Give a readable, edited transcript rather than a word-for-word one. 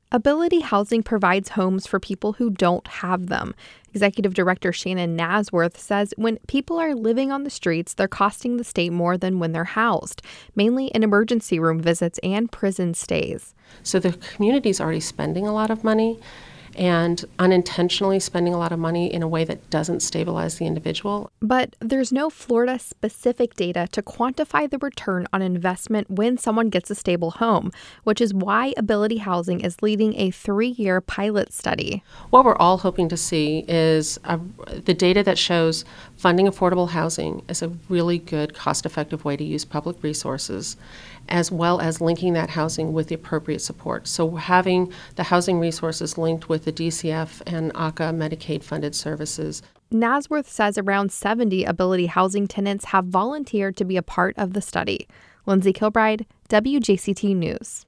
Ability Housing provides homes for people who don't have them. Executive Director Shannon Nasworth says when people are living on the streets, they're costing the state more than when they're housed, mainly in emergency room visits and prison stays. So the community's already spending a lot of money and unintentionally spending a lot of money in a way that doesn't stabilize the individual. But there's no Florida-specific data to quantify the return on investment when someone gets a stable home, which is why Ability Housing is leading a 3-year pilot study. What we're all hoping to see is the data that shows funding affordable housing is a really good, cost-effective way to use public resources, as well as linking that housing with the appropriate support. So having the housing resources linked with the DCF and ACA Medicaid-funded services. Nasworth says around 70 Ability Housing tenants have volunteered to be a part of the study. Lindsay Kilbride, WJCT News.